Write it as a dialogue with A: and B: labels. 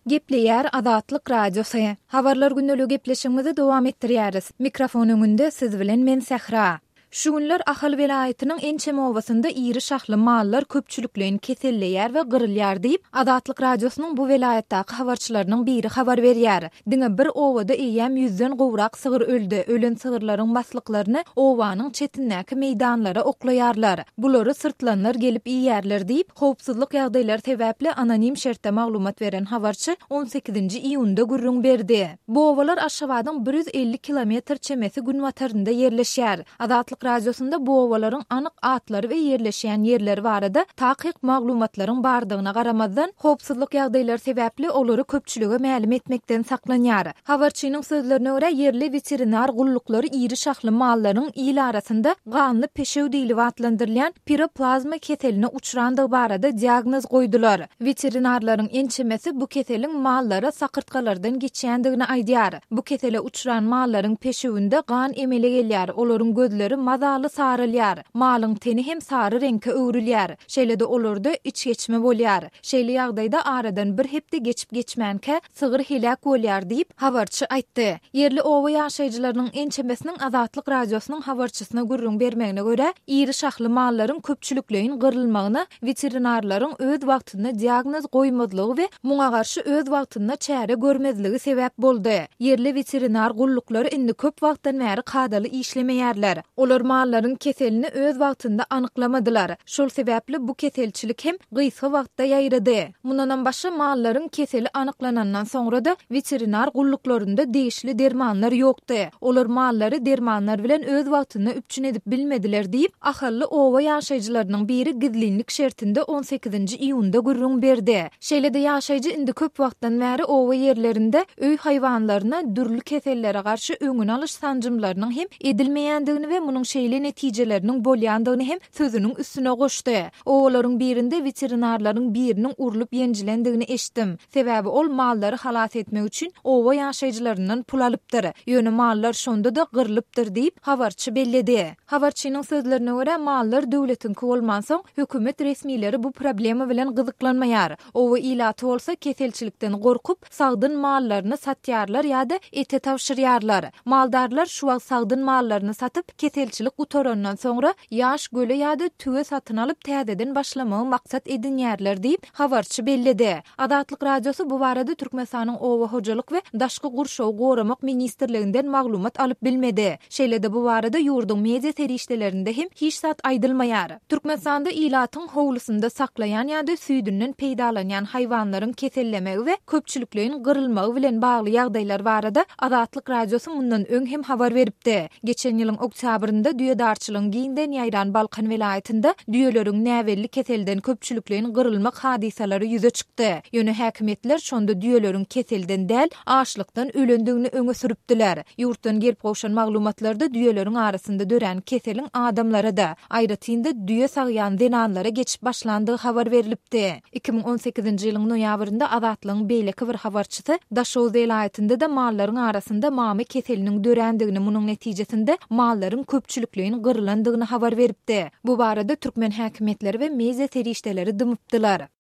A: Gepleýär Azatlyk radiosu. Habarlar gündälik gepleşigimizi dowam etdirýäris. Mikrofon öňünde siz bilen men Sähra. Şu günler Ahal welaýatynyň ençe mowasynda iri şahly mallar köpçülikleýin keselleýär we gyrylýar diýip Azatlyk radiosynyň bu welaýatdaky habarçylarynyň biri habar berýär. Diňe bir owada eýäm 100den gowrak sygyr öldi. Ölen sygyrlaryň maslyklaryny owanyň çetindäki meýdanlara oklaýarlar. Bulary sırtlanlar gelip iýýärler diýip howpsuzlyk ýagdaýlary sebäpli anonim şertde maglumat beren habarçy 18-nji iýunda gürrüň berdi. Bu owalar Aşgabatyň 150 kilometr çemesi gün watarynda yerleşýär. Azatlyk radyosunda bu owaların anyk atlary we yerleşýän yerleri barada takyk maglumatlaryň bardygyna garamazdan howpsuzlyk ýagdaýlary sebäpli olary köpçülüge ma'lum etmekden saklanýar. Habarçynyň sözlerine görä yerli veterinar gullukları iri şahly mallaryň ýyl arasynda ganly peşew diýilip atlandyrylýan piroplazma keseline uçrandygy barada diagnoz goýdular. Veterinarlaryň ençemesi bu keselin mallara sakyrtgalardan geçýändigini aýdýar. Bu kesele uçran mallaryň peşewinde gan emele gelýär. Olaryň gözleri mazaly sarylýar. Malyň teni hem sary reňke öwrülýär. Şeýle-de olarda iç geçme bolýar. Şeýle ýagdaýda aradan bir hepde geçip geçmänke sygyr helak bolýar diýip habarçy aýtdy. Yerli owa ýaşaýjylarynyň ençemesiniň Azatlyk radiosynyň habarçysyna gürrüň bermegine görä, iri şahly mallaryň köpçülikleýin gyrylmagyna veterinarlaryň öz wagtynda diagnoz goýmazlygy we muňa garşy öz wagtynda çäre görmezligi sebäp boldy. Yerli veterinar gullukları indi köp wagtdan bäri kadaly işlemeýärler. Olar mallaryň keselini öz wagtynda anyklamadylar. Şol sebäpli bu keselçilik hem gysga wagtda ýaýrady. Mundan başga mallaryň keseli anyklanandan soňra da veterinar gulluklarynda değişli dermanlar ýokdy. Olar mallary dermanlar bilen öz wagtynda üpçün edip bilmediler diýip ahally owa ýaşaýjylarynyň biri gizlinlik şertinde 18-nji iýunda gürrüň berdi. Şeýle-de ýaşaýjy indi köp wagtdan bäri owa yerlerinde öý haýwanlaryna dürli kesellere garşy öňüni alyş sanjymlarynyň hem edilmeýändigini we munyň şeýle netijeleriniň bolýandygyny hem sözüniň üstüne goşdy. Owalaryň birinde veterinarlaryň biriniň urulup ýenjilendigini eşitdim. Sebäbi ol mallary halas etmek üçin owa ýaşaýjylaryndan pul alypdyr. Ýöne mallar şonda da gyrylypdyr diýip habarçy belledi. Habarçynyň sözlerine görä mallar döwletinki bolmansoň hökümet resmileri bu problema bilen gyzyklanmaýar. Owa ilaty bolsa keselçilikden gorkup sagdyn mallaryny satýarlar ýa-da ete tawşyrýarlar. Maldarlar şu wagt sagdyn mallaryny satyp keselçilik utarandan soňra ýaş göle ýa-da tüwe satyn alyp täzeden başlamagy maksat edinýärler diýip habarçy belledi. Azatlyk radiosu bu barada Türkmenistanyň owa hojalyk we daşky gurşaw goramak ministrliginden maglumat alyp bilmedi. Şeýle-de bu barada ýurdun media terişdelerinde hem hiç zat aýdylmaýar. Türkmenistanda ilatyň howlusynda saklayan ýa-da süýdünden peýdalanýan haýwanlaryň kesellemegi we köpçülikleýin gyrylmagy bilen bagly ýagdaýlar barada Azatlyk radiosu mundan öň hem habar beripdi. Geçen ýylyň oktýabrynda düýedarçylygyň giňden ýaýran Balkan welaýatynda düýeleriň näwelli keselden köpçülikleýin gyrylmak hadisalary ýüze çykdy. Ýöne häkimetler şonda düýeleriň keselden däl, açlykdan ölendigini öňe sürüpdiler. Ýurtdan gelip goşan maglumatlarda düýeleriň arasynda dören keselin adamlara da aýratynda düýe sagýan denanlara geçip başlandygy habar berilipdi. 2018-nji ýylyň noýabrynda Azatlygyň beýleki bir habarçysy Daşow welaýatynda da mallaryň arasynda mamy keseliniň dörendigini munyň netijesinde mallaryň köpçülikleýin gyrylandygyny habar beripdi. Bu barada türkmen häkimetleri we media terişdeleri dymypdylar.